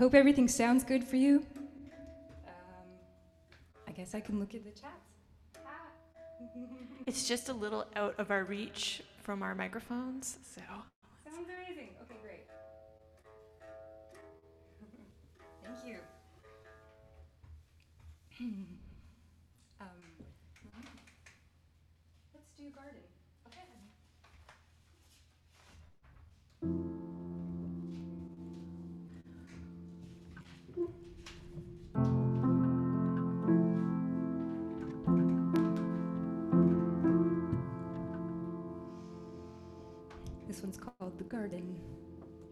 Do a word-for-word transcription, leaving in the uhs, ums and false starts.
hope everything sounds good for you. Um, I guess I can look at the chats. It's just a little out of our reach from our microphones, so. Sounds amazing. Okay, great. Thank you. um, let's do garden.